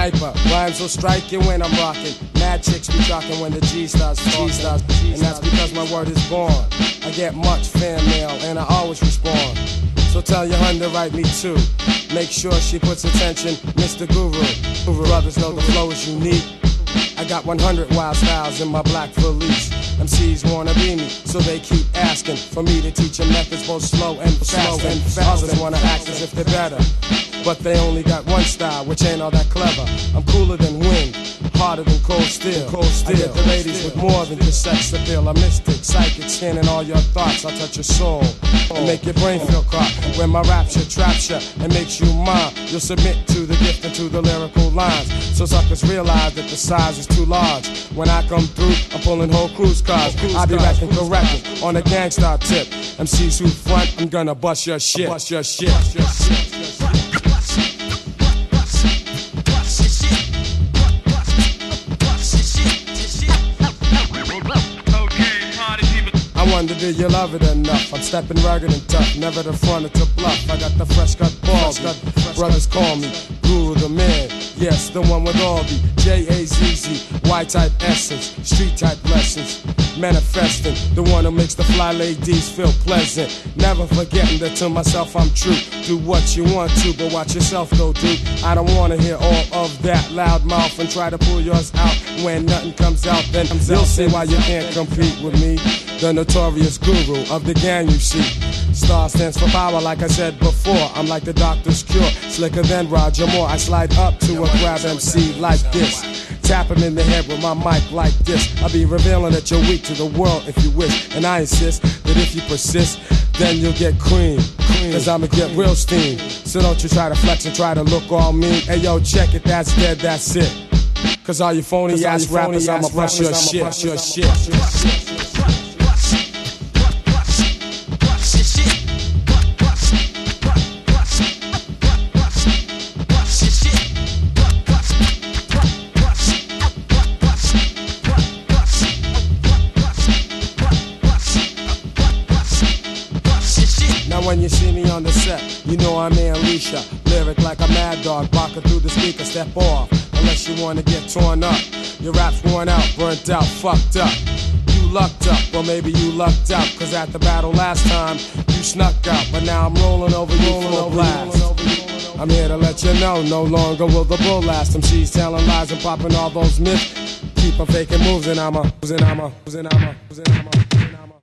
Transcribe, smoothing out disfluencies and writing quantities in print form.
sniper. Rhymes will strike you when I'm rocking. Mad chicks be talking when the G starts talking. And that's because my word is born. I get much fan mail and I always respond. So tell your hun to write me too. Make sure she puts attention, Mr. Guru. Brothers know the flow is unique. I got 100 wild styles in my black valise. MCs wanna be me, so they keep asking for me to teach them methods both slow and fast. Others wanna act as if they're better, but they only got one style, which ain't all that clever. I'm cooler than wind, harder than cold steel. I get the ladies with more than just sex appeal. I'm mystic, psychic, scanning all your thoughts. I'll touch your soul and make your brain feel caught. When my rapture traps you and makes you mine, you'll submit to the gift and to the lyrical lines. So suckers realize that the size is too large. When I come through, I'm pulling whole cruise cars. I'll be rapping correctly on a gangsta tip. MCs who front, I'm gonna bust your shit. Bust your shit. I wonder, do you love it enough? I'm stepping rugged and tough, never the front or to bluff. I got the fresh cut balls, brothers call me Guru the man. Yes, the one with all the J-A-Z-Z, Y-type essence, street type lessons. Manifesting, the one who makes the fly ladies feel pleasant. Never forgetting that to myself I'm true. Do what you want to, but watch yourself though, dude. I don't wanna hear all of that loud mouth and try to pull yours out. When nothing comes out, then you'll see why you can't compete with me. The notorious guru of the gang, you see. Star stands for power, like I said before. I'm like the doctor's cure, slicker than Roger Moore. I slide up to a grab MC like this, tap him in the head with my mic like this. I'll be revealing that you're weak to the world if you wish. And I insist that if you persist, then you'll get cream. Cause I'ma get real steam. So don't you try to flex and try to look all mean. Hey yo, check it, that's dead, that's it. Cause all you phony ass rappers, I'ma brush your shit. When you see me on the set, you know I'm Alicia. Lyric like a mad dog, barking through the speaker, step off. Unless you wanna get torn up. Your rap's worn out, burnt out, fucked up. You lucked up, or maybe you lucked out. Cause at the battle last time, you snuck out. But now I'm rolling over you full blast. I'm here to let you know, no longer will the bull last. MCs telling lies and popping all those myths. Keep on faking moves and I'm a